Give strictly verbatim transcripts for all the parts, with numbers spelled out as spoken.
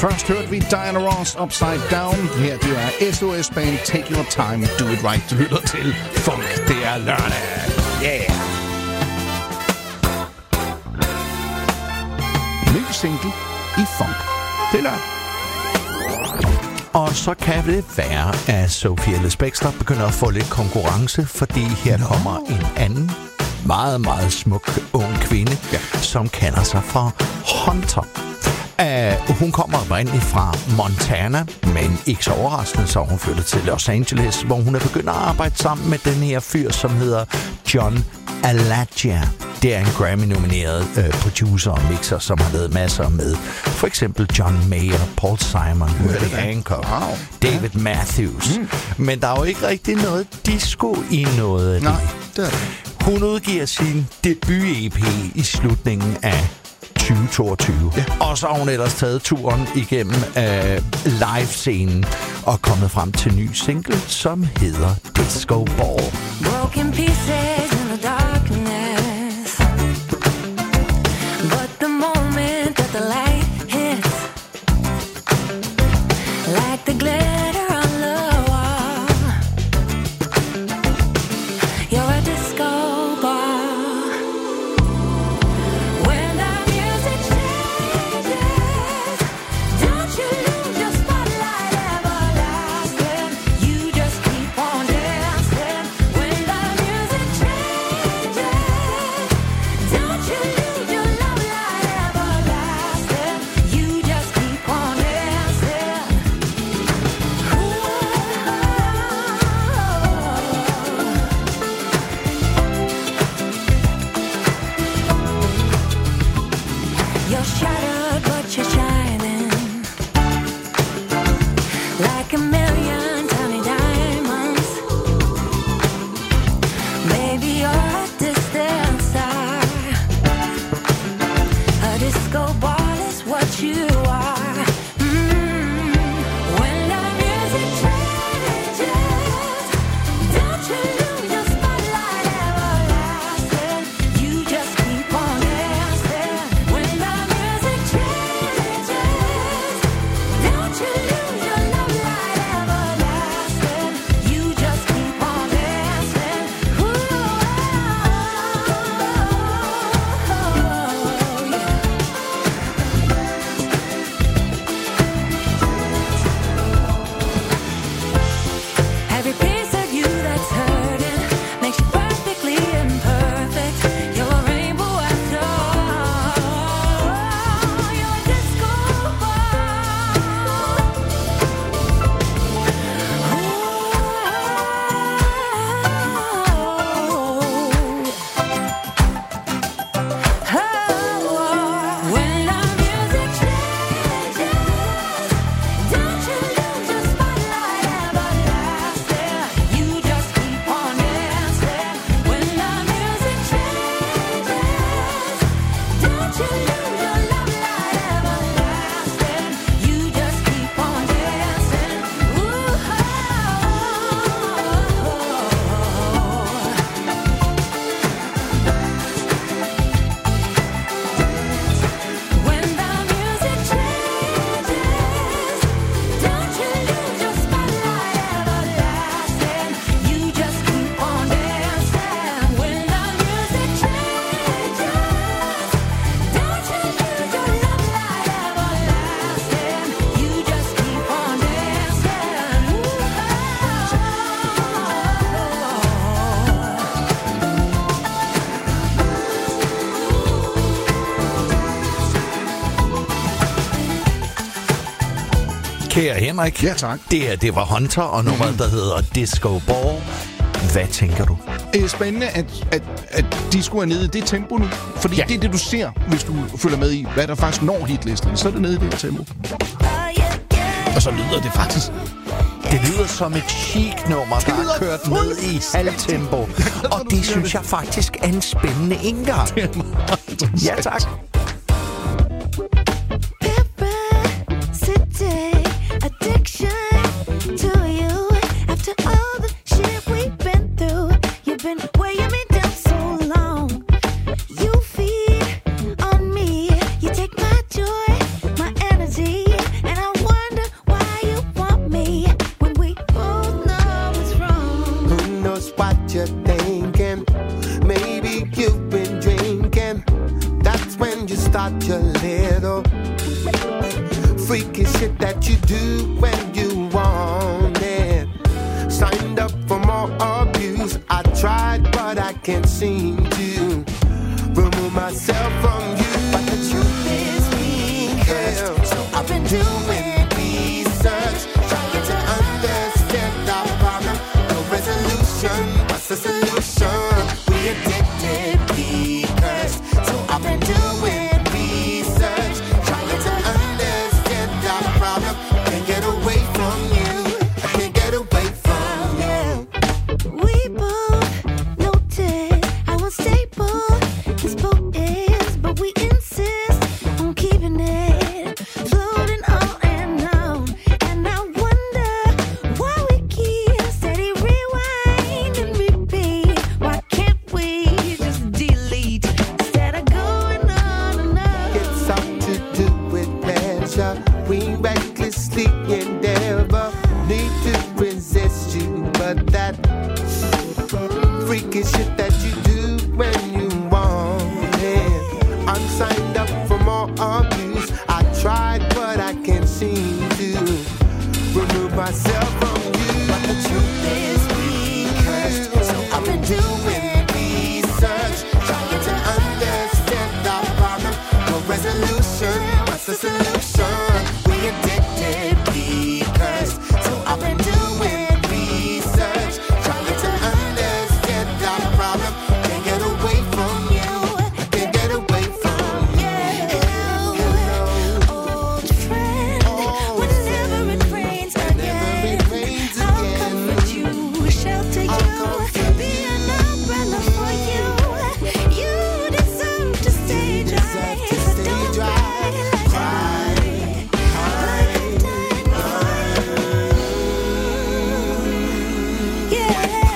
Først hørte vi Diana Ross, Upside Down. Her det er S O S Band, Take Your Time, Do It Right. Du lytter til Funk, det er lørdag. Yeah! Ny single i Funk, det er lørdag. Og så kan det være, at Sophie Ellis Bextor begynder at få lidt konkurrence, fordi her no. kommer en anden meget, meget smuk ung kvinde, ja. som kalder sig for Hunter. Uh, hun kommer oprindeligt fra Montana, men ikke så overraskende, så hun flyttet til Los Angeles, hvor hun er begyndt at arbejde sammen med den her fyr, som hedder John Alagia. Det er en Grammy-nomineret uh, producer og mixer, som har lavet masser med for eksempel John Mayer, Paul Simon, Herbie Hancock, wow. David ja. Matthews. Mm. Men der er jo ikke rigtig noget disco i noget af det. Nej, det er det. Hun udgiver sin debut-E P i slutningen af tyve toogtyve. Ja. Og så har hun ellers taget turen igennem øh, live-scenen og kommet frem til en ny single, som hedder Disco Ball. Broken pieces in the darkness, but the moment that the light hits, like the glitter on the wall, you're a disco ball. When the music changes, don't you lose your spotlight everlasting. You just keep on dancing. When the music changes, don't you lose your love light everlasting. You just keep on dancing. You're shattered, but you're shining like a million tiny diamonds. Maybe you're a distant star. A disco ball is what you are. Mm. When the music changes, don't you lose your spotlight everlasting. You just keep on dancing. When the music changes, don't you lose your love light everlasting. You just keep on dancing. Ooh, every piece of you that's hurting makes you perfectly imperfect. You're a rainbow after all. You're a disco ball. When the music changes, don't you lose your spotlight everlasting. You just keep on dancing. When the music changes, don't you lose your love light everlasting. You just keep on dancing. Ooh, when the music changes, don't you lose your spotlight everlasting. You just keep on dancing. When the music changes, don't you lose your love light everlasting. You just keep on dancing. Kære Henrik, Ja, tak. det her, det var Hunter, og nummeret, der hedder Disco Ball. Hvad tænker du? Det er spændende, at, at, at disco er nede i det tempo nu. Fordi Ja. ja. det er det, du ser, hvis du følger med i, hvad der faktisk når hitlisterne. Så er det nede i det her tempo. Og så lyder det faktisk. Det lyder som et chic-nummer, der lyder er kørt ned i halvtempo. Og du det siger synes det. jeg faktisk er en spændende indgang. Ja, tak. City addiction to you. After all the shit we've been through, you've been weighing me down so long. You feed on me, you take my joy, my energy, and you're thinking. Maybe you've been drinking. That's when you start your little freaky shit that you do when you want it. Signed up for more abuse. I tried, but I can't seem to remove myself from you. But the truth is being cursed. So I've been doing research, trying to understand our problem. No resolution, what's the solution? We addicted, be cursed. So I've been doing research, trying to understand our problem. Can't get away from you. I can't get away from you. We both noted how unstable this boat is, but we insist on keeping it floating on and on. And I wonder why we keep steady rewind and repeat. Why can't we just delete instead of going on and on? It's something to do with pleasure. We recklessly endeavor. Need to resist you, but that freaky shit that you do when you want it. I'm signed up for more abuse. I tried, but I can't seem to remove myself from you. But the truth is being cursed. So I've been doing research, trying to understand our problem. No resolution, what's the solution? We addicted, be cursed. So I've been doing research, trying to understand our problem. Can't get away from you. Can't get away from you. Old friend, whenever it rains again, it rains I'll again. comfort you, shelter I'll you, comfort be an umbrella for you. You deserve to stay dry, deserve to so stay don't dry. cry like I'm dying for you. Yeah,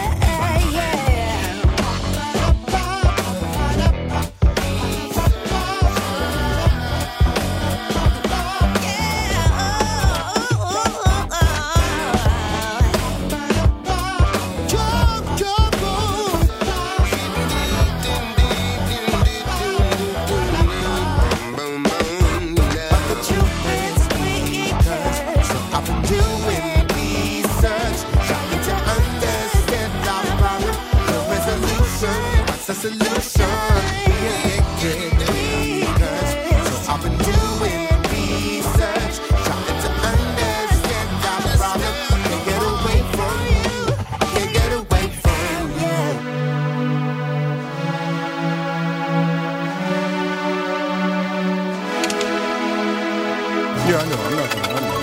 I've been doing research, trying to understand our problem. No resolution, what's the solution? We addicted, because so I've been doing research, trying to understand our problem. Can't get away from you, can't get away from you. Yeah, I know. I'm not gonna. I'm not.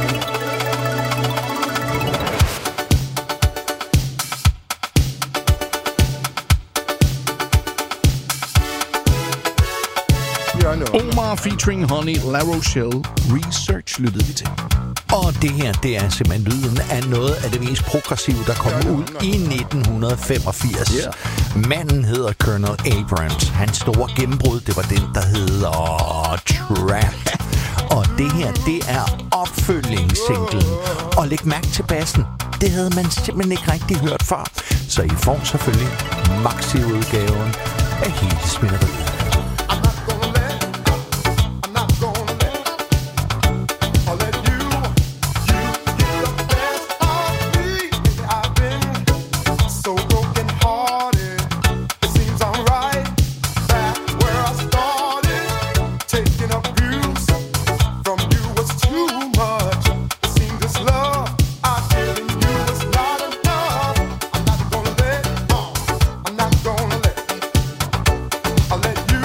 Yeah, I know. Omar featuring Honey La Rochelle. Research lyttede vi til. Og det her, det er simpelthen lyden af noget af det mest progressive, der kom ud i nitten femogfirs. Yeah. Manden hedder Colonel Abrams. Hans store gennembrud, det var den, der hedder Trap. Og det her, det er opfølgingssinglen. Og læg mærke til bassen. Det havde man simpelthen ikke rigtig hørt før. Så I får selvfølgelig maxi-udgaven af hele smitteriet. I'm not gonna let, I'm not gonna let, I'll let you, you get the best of me. I've been so broken hearted. It seems I'm right back where I started. Taking abuse from you was too much. It seemed this love I've given you was not enough. I'm not gonna let, uh, I'm not gonna let, I'll let you.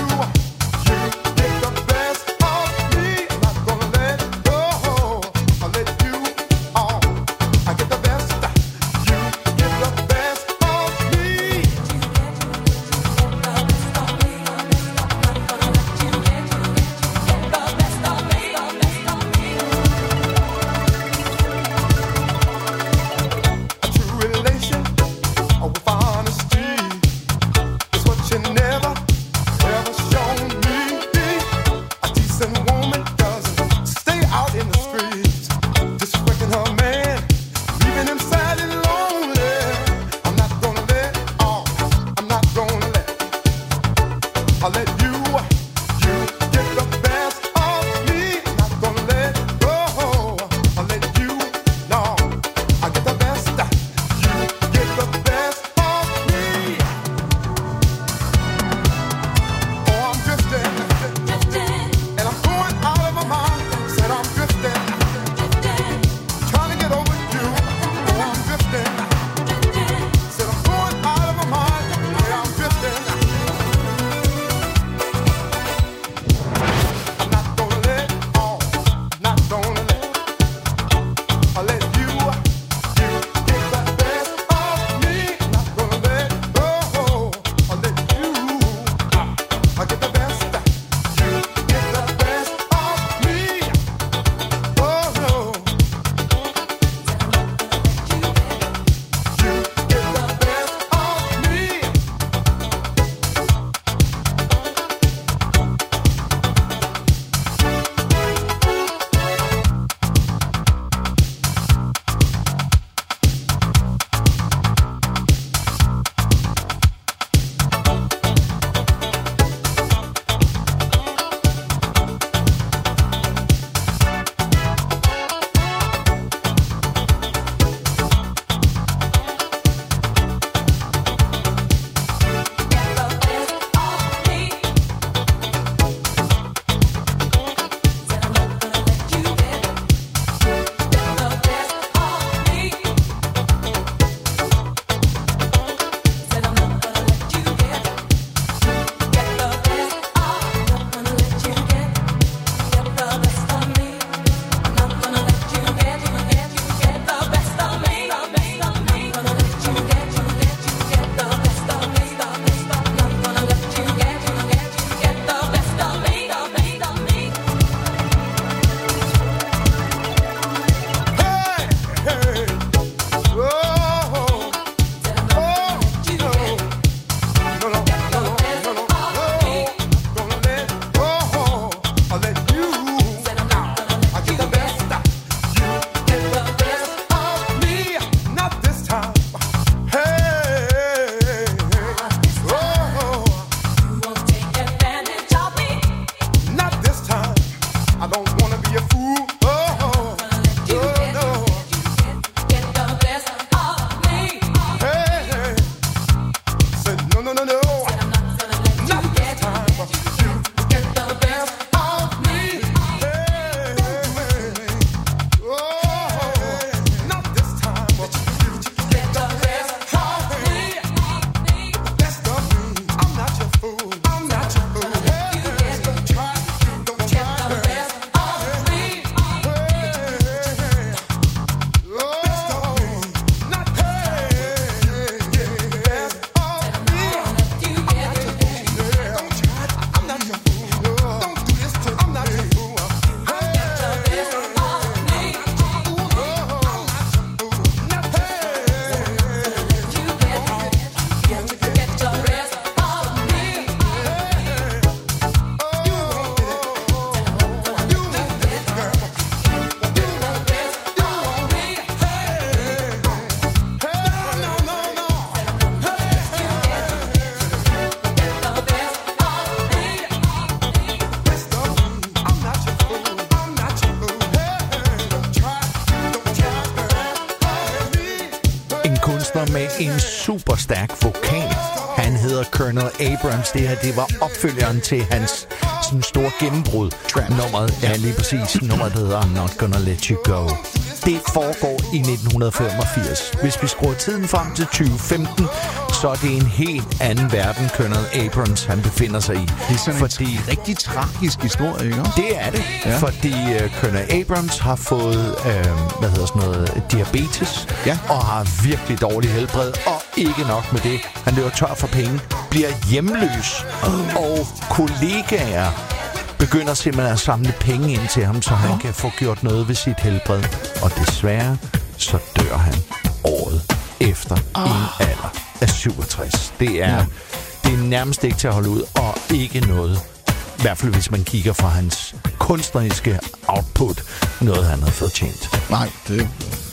en super stærk vokal. Han hedder Colonel Abrams. Det her, det var opfølgeren til hans sådan store gennembrud. Nummeret, ja lige præcis. Nummeret hedder I'm Not Gonna Let You Go. Det foregår i nitten femogfirs. Hvis vi skruer tiden frem til tyve femten, så er det en helt anden verden, Colonel Abrams han befinder sig i. Det er sådan fordi... en rigtig tragisk historie, ikke også? Det er det, ja. Fordi uh, Colonel Abrams har fået, uh, hvad hedder sådan noget, diabetes, ja. Og har virkelig dårlig helbred, og ikke nok med det. Han løber tør for penge, bliver hjemløs, oh. Og kollegaer begynder simpelthen at samle penge ind til ham, så han oh. kan få gjort noget ved sit helbred. Og desværre, så dør han året efter oh. en alder af syvogtres. Det er, ja. Det er nærmest ikke til at holde ud, og ikke noget, i hvert fald hvis man kigger fra hans kunstneriske output, noget han har fået tjent. Nej, det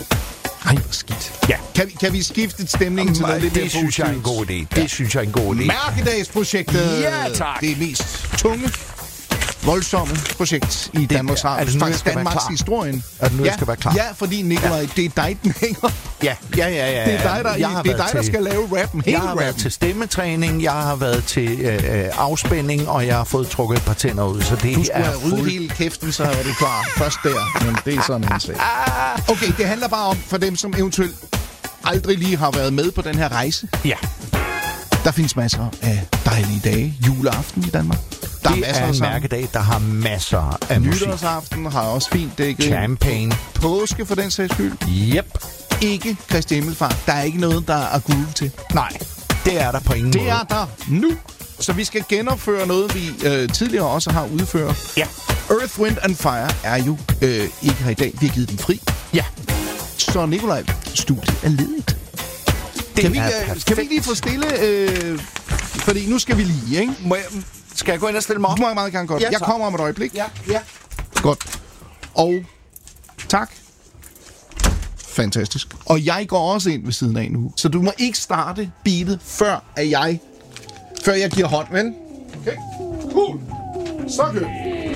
Ej, skidt. Ja. Kan vi, kan vi skifte stemningen til noget lidt mere positivt? Det synes jeg er en god idé. Det ja. synes jeg er en god idé. Mærkedagsprojektet. Ja, tak. Det mest tunge, voldsomme projekt i Danmarks Radio. Er det nu, jeg skal Danmarks være klar? Historien. Er det nu, ja. jeg skal være klar? Ja, fordi Nikolaj, ja. det er dig, den hænger. Ja, ja, ja, ja. Det er dig, der, jeg det er dig, der til, skal lave rappen. Jeg har været til stemmetræning, jeg har været til øh, afspænding, og jeg har fået trukket et par tænder ud, så det du skulle er have ryddet fuld... hele kæften, så var du klar først der. Men det er sådan en sag. Okay, det handler bare om, for dem, som eventuelt aldrig lige har været med på den her rejse. Ja. Der findes masser af dejlige dage. Juleaften i Danmark. Der det er, masser er en mærkedag, der har masser af musik. Nytårsaften har også fint dækket. Champagne. Påske for den sags skyld. Yep. Ikke Kristi Himmelfart. Der er ikke noget, der er groove til. Nej, det er der på ingen det måde. Det er der nu. Så vi skal genopføre noget, vi øh, tidligere også har udført. Ja. Earth, Wind and Fire er jo øh, ikke her i dag. Vi har givet dem fri. Ja. Så Nikolaj, studiet er ledigt. Det kan, vi, er øh, kan vi ikke lige få stille? Øh, fordi nu skal vi lige, ikke? Må jeg, skal jeg gå ind og stille mig op? Du må jeg meget gerne godt. Ja, jeg kommer om et øjeblik. Ja, ja. Godt. Og tak. Fantastisk. Og jeg går også ind ved siden af nu. Så du må ikke starte beatet, før at jeg, før jeg giver hånd, vel? Okay. Cool. Så køb.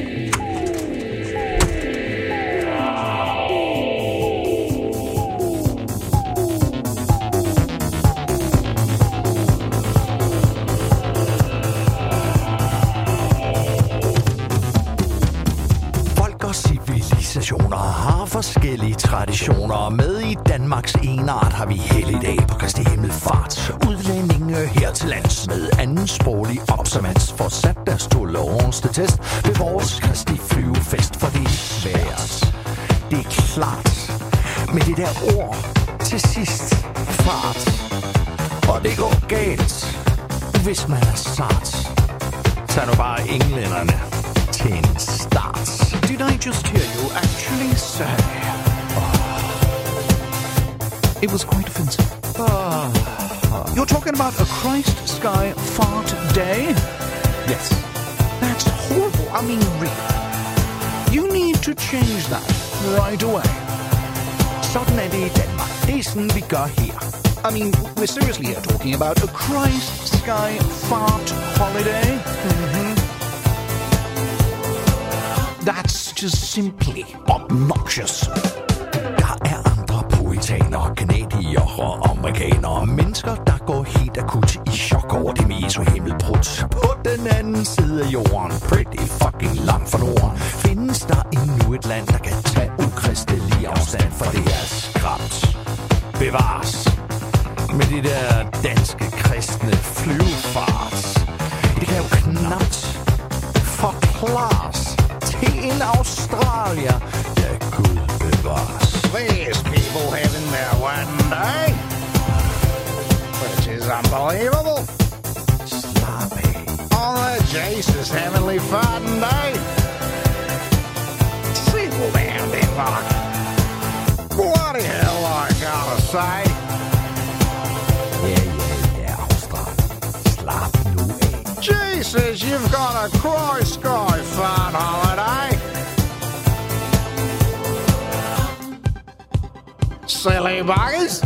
Civilisationer har forskellige traditioner, og med i Danmarks enart har vi helligdag på Kristi Himmelfart. Udlændinge her til lands med anden sproglig observans får sat deres tolerance til test ved vores Kristi flyvefest, for det er svært. Det er klart med det der ord til sidst, fart. Og det går galt, hvis man er sart. Tag nu bare englænderne til en start. Did I just hear you actually say? Oh. It was quite offensive. Oh. You're talking about a Christ Sky Fart Day? Yes. That's horrible. I mean, really. You need to change that right away. Sådan er det i Danmark. Det er sådan, vi gør her. I mean, we're seriously here talking about a Christ Sky Fart Holiday? Mm-hmm. That's just simply obnoxious. Der er andre poetanere, kanadier og amerikanere. Mennesker, der går helt akut i chok over det meso-himmelbrud. På den anden side af jorden, pretty fucking langt fra norden, findes der endnu et land, der kan tage ukristelig afstand for det her skræmt. Bevares. Med det der danske kristne flyvefart. Det kan jo knapt forklares til en australier. Ja, Gud bevares. These people having their one day, which is unbelievable. Slap af. On the Jesus heavenly farting day. Settle down, Denmark. What the hell I gotta say? Ja, ja, ja, Australien. Slap nu af. Jesus, you've got a Christ Sky fart holiday. Silly buggers.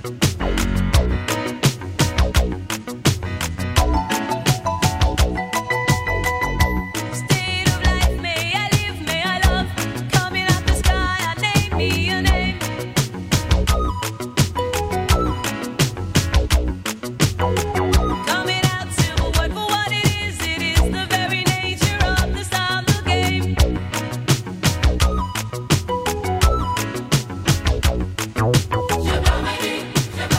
Shabba-ba-dee,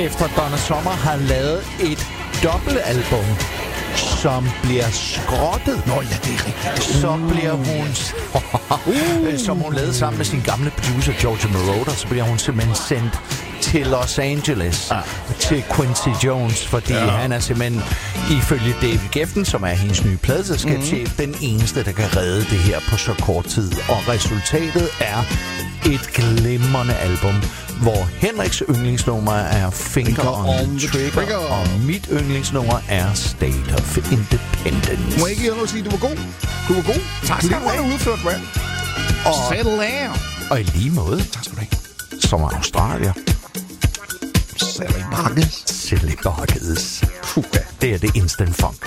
efter Donna Summer har lavet et dobbeltalbum, som bliver skrottet. Nå ja, det er rigtigt. Så bliver hun... uh. som hun lavede sammen med sin gamle producer, Georgia Moroder, så bliver hun simpelthen sendt til Los Angeles, ah. til Quincy Jones, fordi ja. han er simpelthen, ifølge David Geffen, som er hendes nye pladeselskabschef, mm-hmm. den eneste, der kan redde det her på så kort tid. Og resultatet er et glimrende album, hvor Henriks yndlingsnummer er Finger, Finger on, on the Trigger, trigger, og mit yndlingsnummer er State of Independence. Må jeg ikke sige, at du var god? Du var god. Tak skal du have. Udført rap. Og settle down. Og i lige måde, tak skal du have. Som Australier. Sally Barkes. Sally Barkes. Puh, det er det instant funk.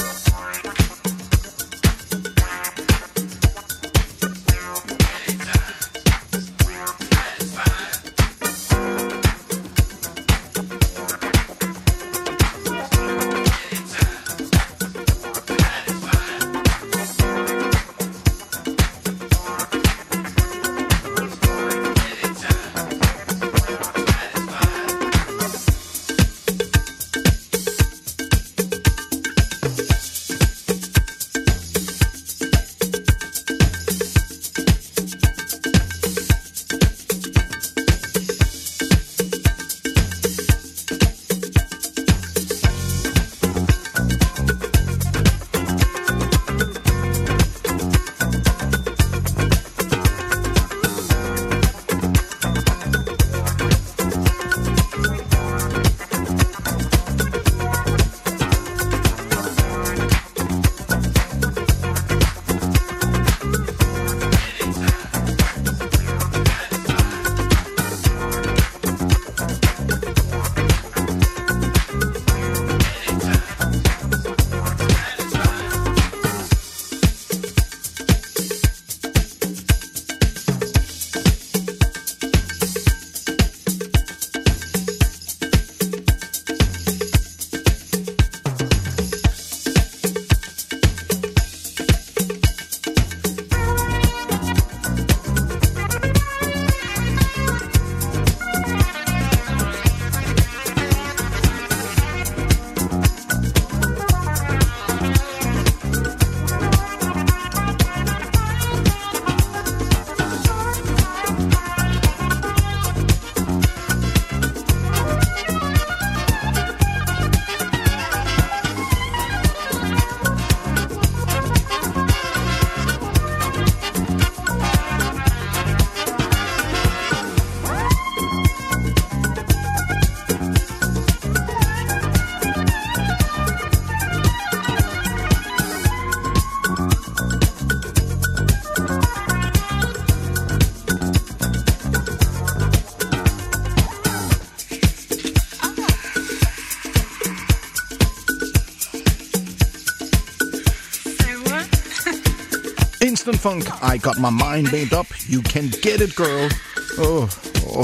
Instant Funk, I got my mind made up. You can get it, girl. Åh, oh, oh.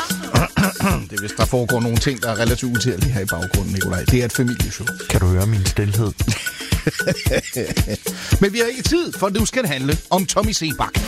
Det er vist, der foregår nogle ting, der er relativt utærlige her i baggrunden, Nikolaj. Det er et familieshow. Kan du høre min stilhed? Men vi har ikke tid, for nu skal det handle om Tommy Sebak.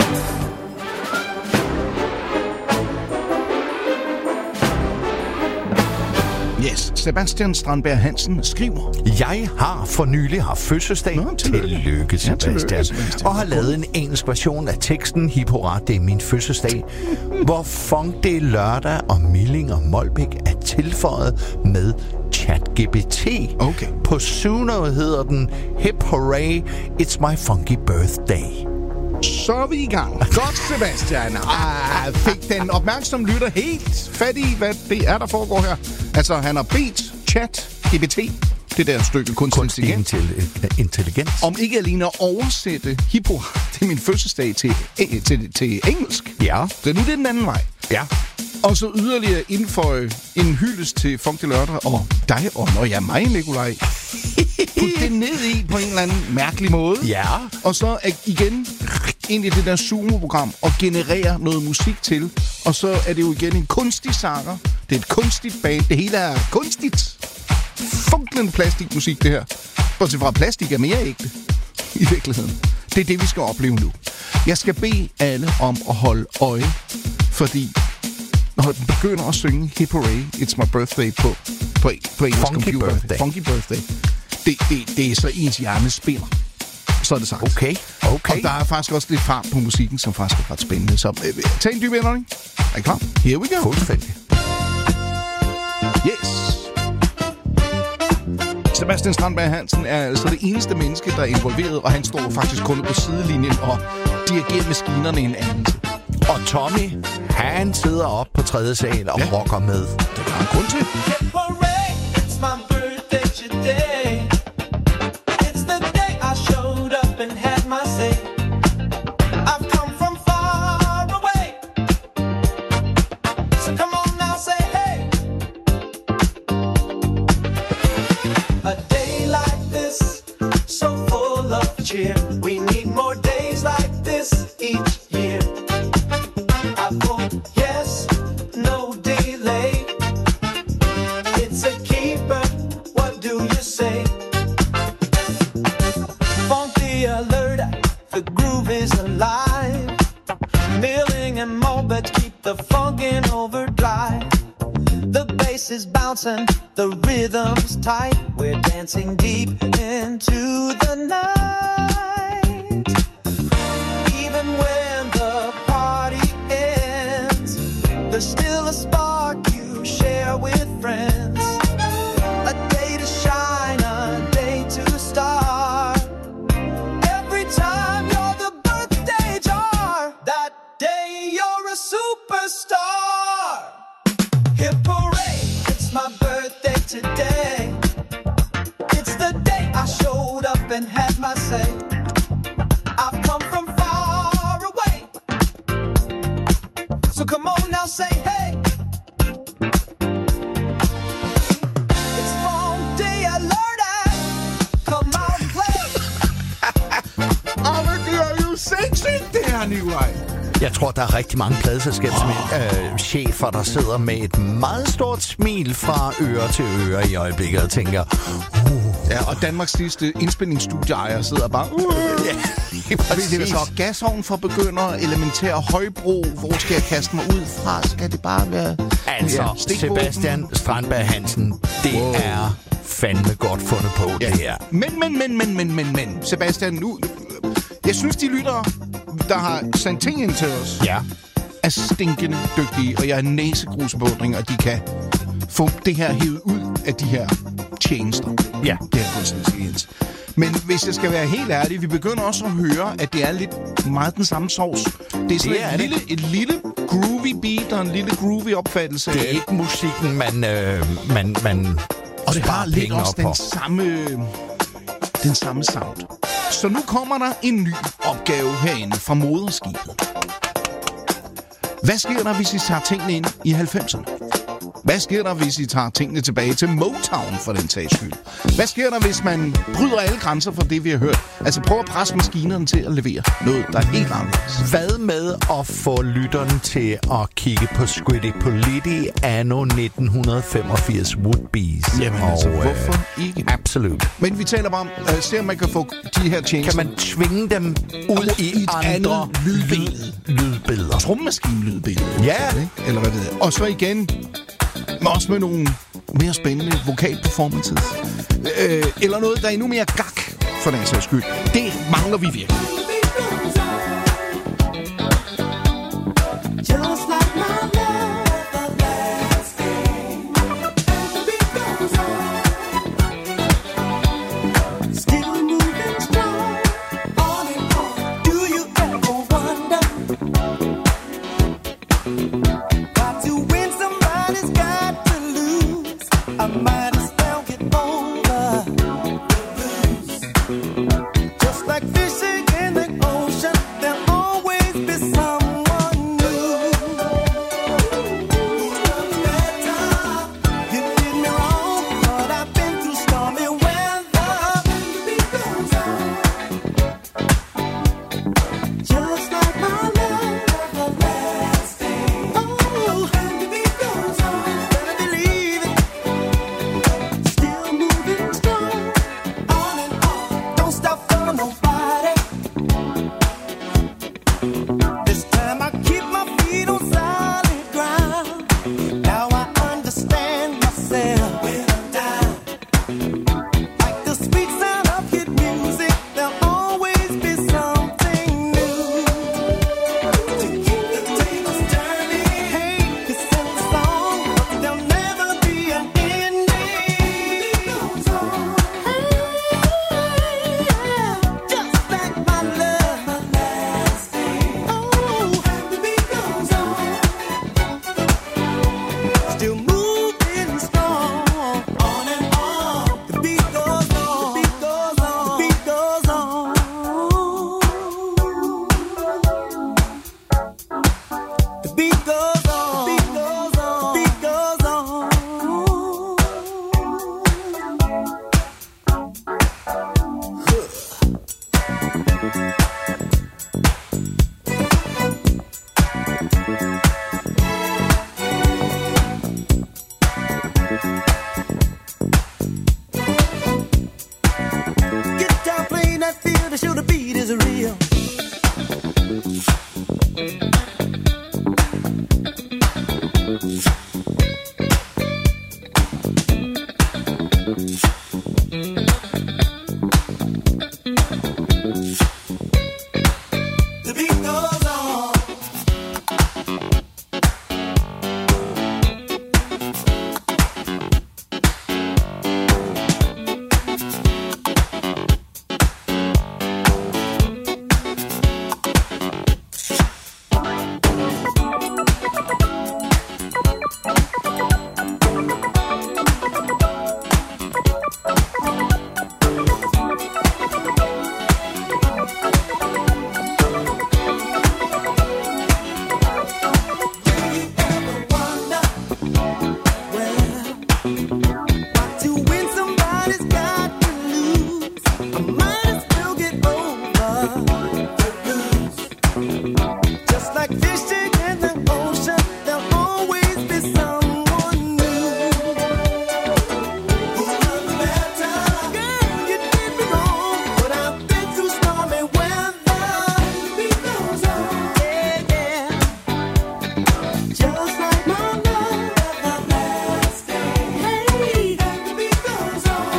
Yes, Sebastian Strandberg Hansen skriver: Jeg har for nylig haft fødselsdag. Nå, tillykke. Tillykke, Sebastian. Ja, tillykke, Sebastian. Og har lavet en engelsk version af teksten Hip hurra, det er min fødselsdag, hvor funk det er lørdag, og Milling og Molbæk er tilføjet med ChatGPT. Okay. På Suno hedder den Hip hurra, it's my funky birthday. Så er vi i gang. Godt, Sebastian. Ah, fik den opmærksomme lytter helt fat i, hvad det er, der foregår her. Altså, han har bedt ChatGPT, det der stykke kunstig intelligens, om ikke alene at oversætte Hip hurra, det er min fødselsdag, til, til, til engelsk. Ja. Så nu er det den anden vej. Ja. Og så yderligere indføje en hyldest til Funky Lørdag og dig, og når jeg er mig, Nikolaj. Put det ned i på en eller anden mærkelig måde. Ja. Og så igen ind i det der Sumo-program og generere noget musik til. Og så er det jo igen en kunstig sanger. Det er et kunstigt band. Det hele er kunstigt. Funklende plastikmusik, det her. Bortset fra, plastik er mere ægte i virkeligheden. Det er det, vi skal opleve nu. Jeg skal bede alle om at holde øje, fordi når den begynder at synge Hip Hooray, It's My Birthday på på, på ens Funky computer. birthday. Funky birthday. Det, det, det er så ens hjerne spiller. Så er det sagt. Okay, okay. Og der er faktisk også lidt fart på musikken, som faktisk er ret spændende. Så øh, tag en dyb indånding. Er I klar? Here we go. Fuldstændig. Yes. Sebastian Strandberg Hansen er altså det eneste menneske, der er involveret, og han står faktisk kun på sidelinjen og dirigerer maskinerne en anelse. Og Tommy, han sidder op på tredje sal og Ja. rocker med. Det er en grund til. Hooray, it's my birthday today. It's the day I showed up and had my say. I've come from far away. So come on now, say hey. A day like this, so full of cheer. We need more days like this each year. I vote yes, no delay. It's a keeper, what do you say? Funky alert, the groove is alive. Milling and Mulbert keep the funk in overdrive. The bass is bouncing, the rhythm's tight. We're dancing deep into the night. Even when the party ends, there's still a spark you share with friends. A day to shine, a day to start. Every time you're the birthday jar, that day you're a superstar. Hip hooray, it's my birthday today. It's the day I showed up and had my say. I've come from far away. So come on now, say hey. It's Funk Day Alert. Come out and play. Åh, men det er jo sindssygt, det her, Nikolaj. Jeg tror, der er rigtig mange pladeselskabschefer, øh, der sidder med et meget stort smil fra øre til øre i øjeblikket og tænker... Uh, Ja, og Danmarks sidste indspændingsstudieejer sidder bare... Uh, ja, Præcis. Det er så gasovn for begynder, elementær højbro. Hvor skal jeg kaste mig ud fra? Skal det bare være... Altså, stikvåben? Sebastian Strandberg Hansen, det Wow. er fandme godt fundet på, Ja. det her. Men, men, men, men, men, men, men, Sebastian, nu... Jeg synes, de lyttere, der har sendt ting ind til os, Ja. er stinkende dygtige, og jeg er næsegrusbeundring, og de kan få det her hævet ud af de her tjenester. Ja. Det er fuldstændig. Men hvis jeg skal være helt ærlig, vi begynder også at høre, at det er lidt meget den samme sovs. Det er sådan Det er et, det. lille, et lille groovy beat og en lille groovy opfattelse. Det er ikke musikken, man, øh, man, man Og det har sparer lidt penge også op den på. samme, den samme sound. Så nu kommer der en ny opgave herinde fra moderskibet. Hvad sker der, hvis I tager tingene ind i halvfemserne? Hvad sker der, hvis I tager tingene tilbage til Motown for den sags skyld? Hvad sker der, hvis man bryder alle grænser for det, vi har hørt? Altså prøv at presse maskinerne til at levere noget, der er helt anderledes. Hvad med at få lytteren til at kigge på Scritti Politti anno nitten femogfirs Woodbees? Jamen altså, hvorfor ikke? Absolut. Men vi taler bare om, uh, se om man kan få de her tjenester. Kan man tvinge dem ud Og i, i et andre andet lydbillede. lyd- lydbilleder? Trommaskinlydbillede. Ja. Ikke? Eller hvad ved jeg. Og så igen, også med nogle mere spændende vokalperformances. Øh, eller noget, der er endnu mere gak, for den sags skyld. Det mangler vi virkelig. Just like my love, everlasting. The beat goes on. Still moving strong, on and on. Do you ever wonder? Got to win, somebody's got to lose. I might as well get over the blues. Just like fishing in the ocean, there'll always be someone new. You did me wrong, but I've been through stormy weather. Just like my love, everlasting. Oh, the beat goes on. Better believe it. Still moving strong, on and on. Don't stop for nobody. Just like fishing in the ocean, there'll always be someone new. Who's love the better? Girl, you did me wrong, but I've been through stormy weather. The beat goes on, yeah, yeah. Just like my love, everlasting. Hey, the beat goes on.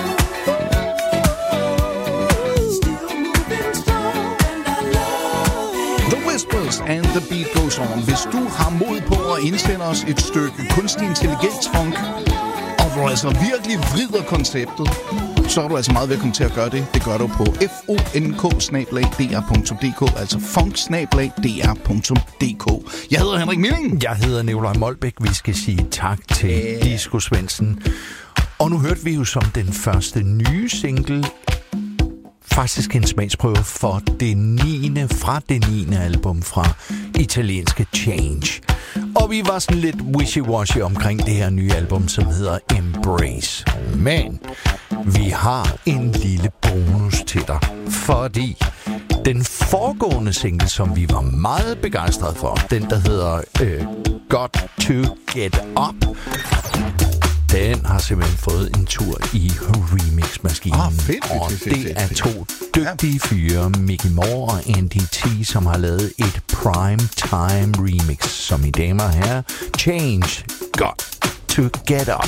Still moving strong, and I love it. The Whispers and The Beat Goes On. Hvis du har mod på at indsende os et stykke kunstig intelligensfunk, og du altså virkelig vrider konceptet, så er du altså meget velkommen til at gøre det. Det gør du på funk snabel-a d r punktum d k, altså funk snabel-a d r punktum d k. Jeg hedder Henrik Milling. Jeg hedder Nikolaj Molbæk. Vi skal sige tak til yeah. Disco Svendsen. Og nu hørte vi jo som den første nye single faktisk en smagsprøve for det niende fra det niende album fra italienske Change. Og vi var sådan lidt wishy-washy omkring det her nye album, som hedder Embrace. Men vi har en lille bonus til dig, fordi den foregående single, som vi var meget begejstrede for, den der hedder øh, Got to Get Up, den har simpelthen fået en tur i remix-maskinen. Ah, fedt, og fedt, fedt, det fedt, er fedt. to dygtige fyre, Mickey Moore og Andy T, som har lavet et prime time remix, som I damer og herrer, Change Got to Get Up.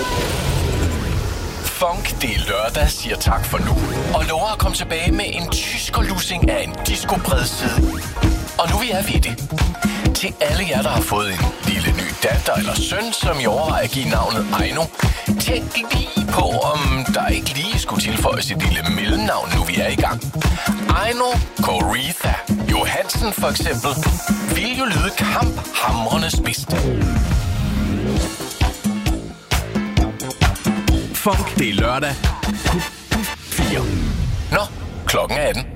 Funk, det er lørdag, siger tak for nu. Og lover at komme tilbage med en tyskerlussing af en disco-bredside. Og nu er vi det. Til alle jer, der har fået en lille ny datter eller søn, som I overvejer at give navnet Aino, tænk lige på, om der ikke lige skulle tilføjes et lille mellemnavn, nu vi er i gang. Aino Coretha Johansen for eksempel vil jo lyde kamphamrende spidst. Funk, det er lørdag. fire. Nå, klokken er atten.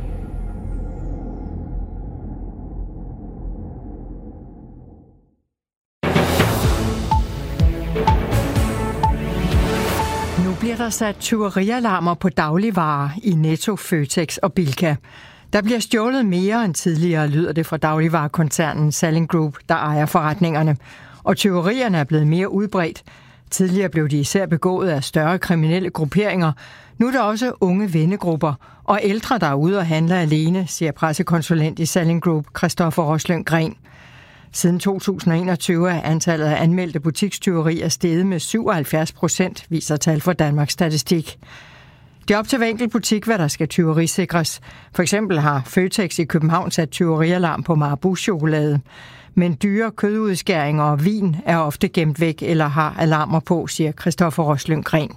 Nu bliver der sat tyverialarmer på dagligvarer i Netto, Føtex og Bilka. Der bliver stjålet mere end tidligere, lyder det fra dagligvarekoncernen Salling Group, der ejer forretningerne. Og tyverierne er blevet mere udbredt. Tidligere blev de især begået af større kriminelle grupperinger. Nu er der også unge vennegrupper og ældre, der er ude og handler alene, siger pressekonsulent i Salling Group, Christoffer Roslund Gren. Siden to tusind og enogtyve er antallet af anmeldte butikstyverier steget med syvoghalvfjerds procent, viser tal fra Danmarks Statistik. Det er op til hver enkelt butik, hvad der skal tyverisikres. For eksempel har Føtex i København sat tyverialarm på Marabou-chokolade. Men dyre kødudskæringer og vin er ofte gemt væk eller har alarmer på, siger Christoffer Roslund Gren.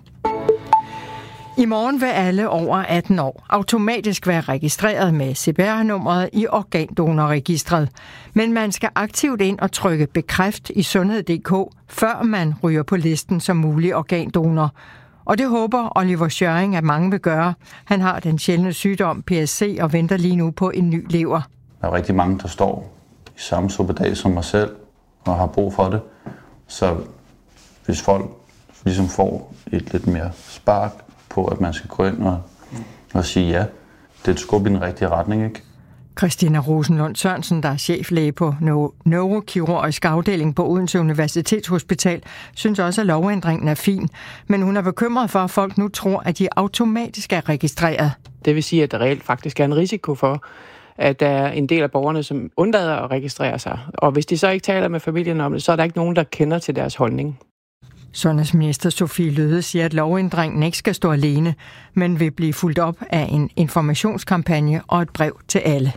I morgen vil alle over atten år automatisk være registreret med C P R-nummeret i organdonorregistret. Men man skal aktivt ind og trykke bekræft i sundhed punktum d k, før man ryger på listen som mulig organdonor. Og det håber Oliver Schjøring, at mange vil gøre. Han har den sjældne sygdom P S C og venter lige nu på en ny lever. Der er rigtig mange, der står i samme suppedag som mig selv og har brug for det. Så hvis folk ligesom får et lidt mere spark på, at man skal gå ind og, og sige ja, det er et skub i den rigtige retning, ikke? Christina Rosenlund Sørensen, der er cheflæge på neurokirurgisk afdeling på Odense Universitetshospital, synes også, at lovændringen er fin. Men hun er bekymret for, at folk nu tror, at de automatisk er registreret. Det vil sige, at der reelt faktisk er en risiko for, at der er en del af borgerne, som undlader at registrere sig. Og hvis de så ikke taler med familien om det, så er der ikke nogen, der kender til deres holdning. Sundhedsminister Sofie Løhde siger, at lovændringen ikke skal stå alene, men vil blive fulgt op af en informationskampagne og et brev til alle.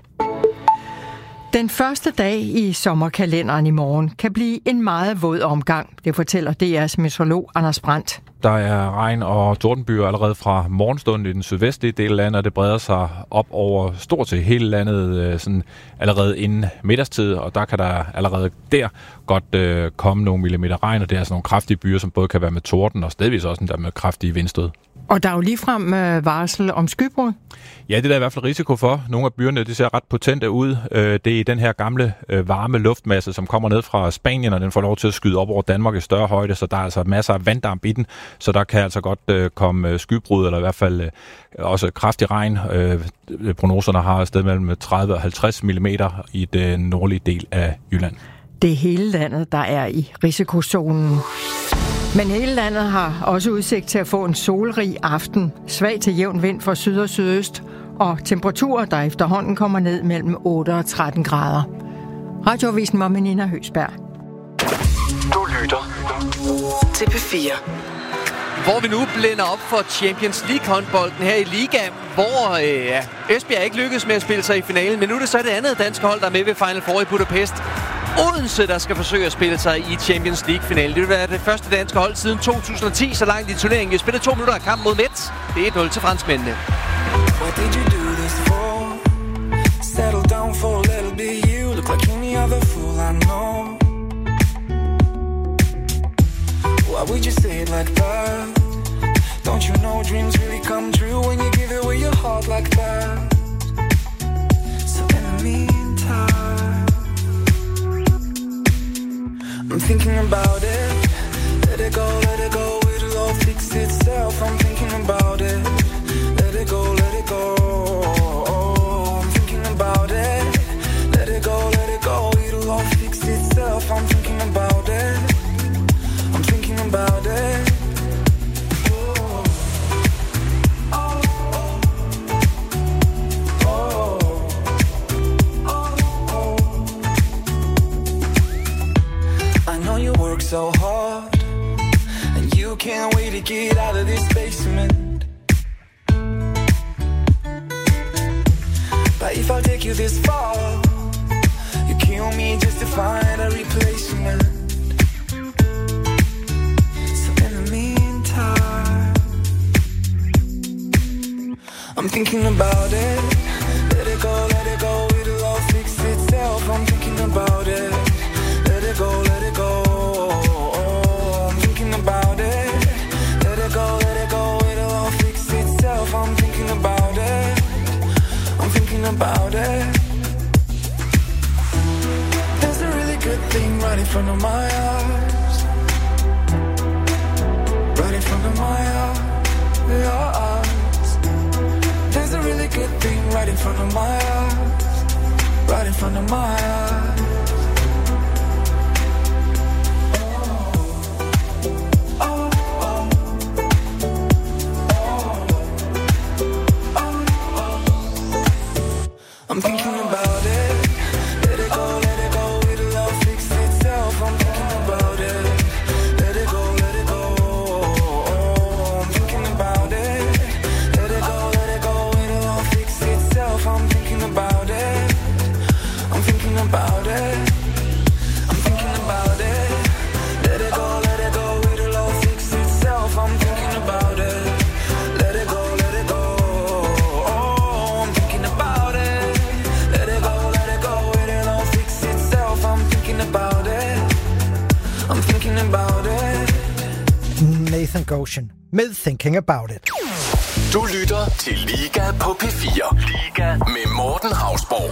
Den første dag i sommerkalenderen i morgen kan blive en meget våd omgang, det fortæller D R's meteorolog Anders Brandt. Der er regn og tordenbyer allerede fra morgenstunden i den sydvestlige del af landet, og det breder sig op over stort set hele landet sådan allerede inden middagstid, og der kan der allerede der godt øh, komme nogle millimeter regn, og det er sådan nogle kraftige byer, som både kan være med torden og stedvis også der med kraftige vindstød. Og der er jo ligefrem øh, varsel om skybrud. Ja, det er der i hvert fald risiko for. Nogle af byerne, det ser ret potente ud. Det er den her gamle varme luftmasse, som kommer ned fra Spanien, og den får lov til at skyde op over Danmark i større højde, så der er altså masser af vanddamp i den, så der kan altså godt komme skybrud, eller i hvert fald også kraftig regn. Prognoserne har et sted mellem tredive og halvtreds millimeter i den nordlige del af Jylland. Det er hele landet, der er i risikozonen. Men hele landet har også udsigt til at få en solrig aften, svag til jævn vind fra syd og sydøst, og temperaturer, der efterhånden kommer ned mellem otte og tretten grader. Radioavisen var med Nina Høsberg. Du lytter til P fire. Hvor vi nu blænder op for Champions League-håndbolden her i Liga, hvor øh, Esbjerg ikke lykkedes med at spille sig i finalen, men nu er det så det andet danske hold, der er med ved Final Four i Budapest. Odense, der skal forsøge at spille sig i Champions League-finale. Det vil være det første danske hold siden to tusind og ti, så langt i turneringen. Vi spiller to minutter af kamp mod Metz. Det er et nul til franskmændene. What did you do this for? Settle down for a little bit. You look like any other fool I know. Why would you say it like that? Don't you know dreams really come true when you give away your heart like that? So in the meantime, I'm thinking about it. Let it go, let it go, it'll all fix itself. I'm thinking about it. Let it go, let it go. I'm thinking about it. Let it go, let it go, it'll all fix itself. I'm thinking about it. I'm thinking about it. So hard, and you you can't wait to get out of this basement. But if I take you this far, you kill me just to find a replacement. So in the meantime, I'm thinking about it. Let it go, let it go, it'll all fix itself. I'm thinking about it. Let it go, let it go. I'm thinking about it. Let it go, let it go, it'll all fix itself. I'm thinking about it. I'm thinking about it. There's a really good thing right in front of my eyes. Right in front of my eyes. There's a really good thing right in front of my eyes. Right in front of my eyes. I'm thinking about it. Let it go, let it go, it'll all fix itself. I'm thinking about it. Let it go, let it go. I'm thinking about it. Let it go, let it go, it'll all fix itself. I'm thinking about it. I'm thinking about it. I'm thinking about it. Let it go, let it go, it'll all fix itself. I'm thinking about it. Let it go, let it go. I'm thinking about it. Let it go, let it go, it'll all fix itself. I'm thinking about it. I'm thinking about it. Nathan Goshen med Thinking About It. Du lytter til Liga på P fire. Liga med Morten Hausborg.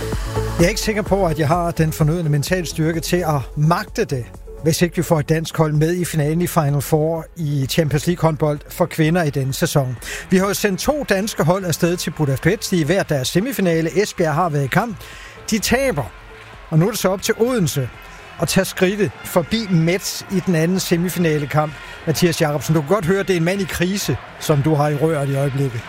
Jeg er ikke sikker på, at jeg har den fornødne mentale styrke til at magte det, hvis ikke vi får et dansk hold med i finalen i Final Four i Champions League håndbold for kvinder i denne sæson. Vi har jo sendt to danske hold afsted til Budapest i hver deres semifinale. Esbjerg har været i kamp. De taber, og nu er det så op til Odense at tage skridtet forbi Metz i den anden semifinale kamp. Mathias Jacobsen, du kan godt høre, at det er en mand i krise, som du har i røret i øjeblikket.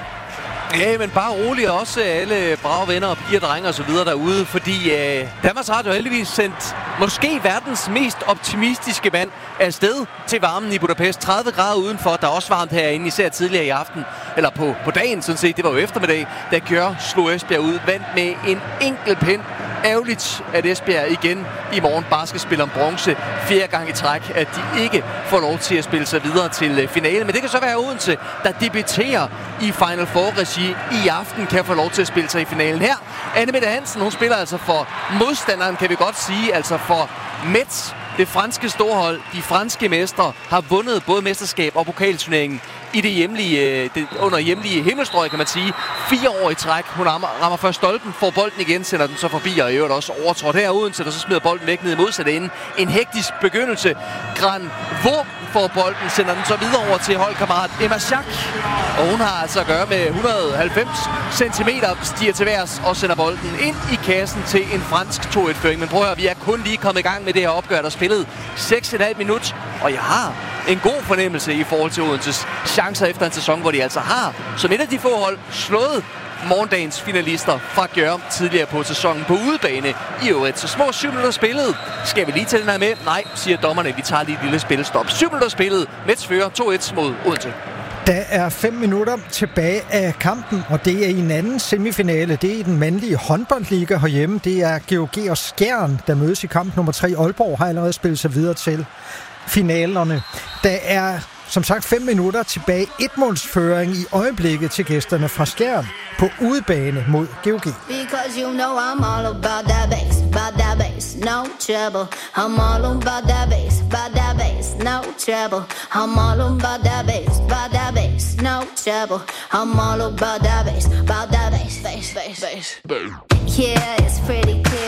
Ja, men bare roligt også alle brave venner og piger, drenge og så videre derude, fordi øh, Danmarks Radio har heldigvis sendt måske verdens mest optimistiske mand afsted til varmen i Budapest. tredive grader udenfor, der er også varmt herinde, især tidligere i aften, eller på, på dagen sådan set, det var jo eftermiddag, da Gjør slog Esbjerg ud, vandt med en enkelt pind. Ærgerligt, at Esbjerg igen i morgen bare skal spille om bronze fjerde gang i træk, at de ikke får lov til at spille sig videre til finalen. Men det kan så være Odense, der debuterer i Final Four-regi i aften, kan få lov til at spille sig i finalen her. Anne Mette Hansen, hun spiller altså for modstanderen, kan vi godt sige, altså for Metz. Det franske storhold, de franske mestre, har vundet både mesterskab og pokalturneringen i det hjemlige, det, under hjemlige himmelstrøg, kan man sige. Fire år i træk. Hun rammer, rammer først stolpen, får bolden igen, sender den så forbi, og i øvrigt også overtrådt herude, så der så smider bolden væk ned i modsatte ende. En hektisk begyndelse. Gran Vorm får bolden, sender den så videre over til holdkammerat Emma Schack. Og hun har altså at gøre med et hundrede og halvfems centimeter, stiger til værs og sender bolden ind i kassen til en fransk to et-føring. Men prøv at høre, vi er kun lige kommet i gang med det her opgør, der spillet seks komma fem minut, og jeg har en god fornemmelse i forhold til Odenses chancer efter en sæson, hvor de altså har, som et af de få hold, slået morgendagens finalister fra Gjør tidligere på sæsonen på udebane i øvrigt. Så små syv minutter spillet. Skal vi lige tælle den her med? Nej, siger dommerne. Vi tager lige et lille spilstop. syv minutter spillet. Metz fører to et mod Odense. Der er fem minutter tilbage af kampen, og det er i en anden semifinale. Det er i den mandlige håndboldliga herhjemme. Det er G O G og Skjern, der mødes i kamp nummer tre. Aalborg har allerede spillet sig videre til finalerne. Der er som sagt fem minutter tilbage. Et-målsføring i øjeblikket til gæsterne fra Skjern på udebane mod G O G. Because you know I'm all about that bass, about that bass, no trouble. I'm all about that bass, about that bass, no trouble. I'm all about that bass, about that bass, no trouble. I'm all about that bass, about that bass, bass, bass, bass. Yeah, it's pretty clear